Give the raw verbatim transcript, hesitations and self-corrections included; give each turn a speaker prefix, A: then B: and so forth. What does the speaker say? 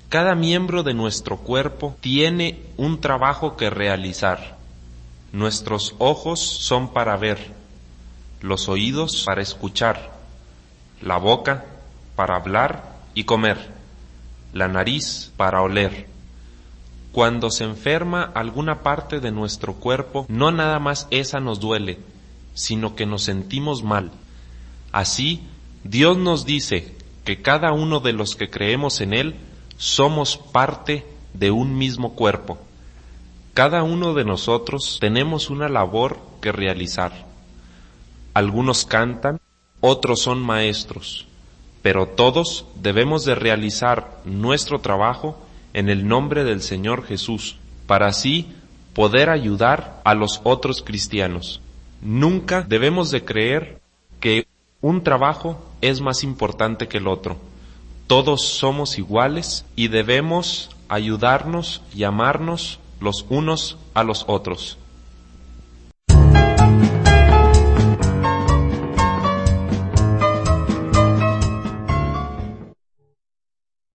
A: Cada miembro de nuestro cuerpo tiene un trabajo que realizar. Nuestros ojos son para ver, los oídos para escuchar, la boca para hablar y comer, la nariz para oler. Cuando se enferma alguna parte de nuestro cuerpo, no nada más esa nos duele, sino que nos sentimos mal. Así, Dios nos dice que cada uno de los que creemos en Él somos parte de un mismo cuerpo. Cada uno de nosotros tenemos una labor que realizar. Algunos cantan, otros son maestros, pero todos debemos de realizar nuestro trabajo en el nombre del Señor Jesús, para así poder ayudar a los otros cristianos. Nunca debemos de creer que un trabajo es más importante que el otro. Todos somos iguales y debemos ayudarnos y amarnos los unos a los otros.